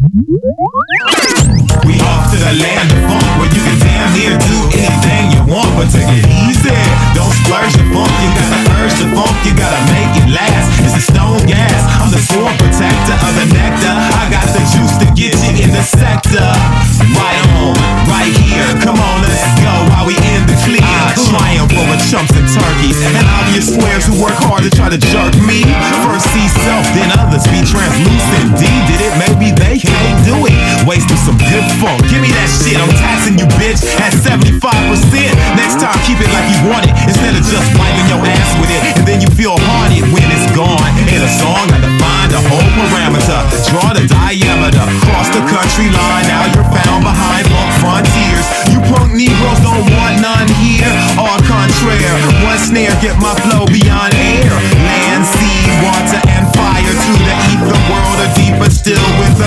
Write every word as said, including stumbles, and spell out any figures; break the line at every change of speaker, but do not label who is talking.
We off to the land of funk where you can damn near do anything you want, but take it easy. Don't splurge the funk, you gotta urge the funk, you gotta make it last. It's the stone gas, I'm the sword protector of the nectar. I got the juice to get you in the sector. Right on, right here, come on, let's go while we in the clear. I triumph over chumps and turkeys and obvious squares who work hard to try to jerk me. First see self, then others be translucent. D did it, maybe they can't do it. Wasting some good funk, give me that shit, I'm taxing you bitch at seventy-five percent. Next time keep it like you want it, instead of just wiping your ass with it, and then you feel haunted when it's gone. In a song, I define the whole parameter, draw the diameter, cross the country line.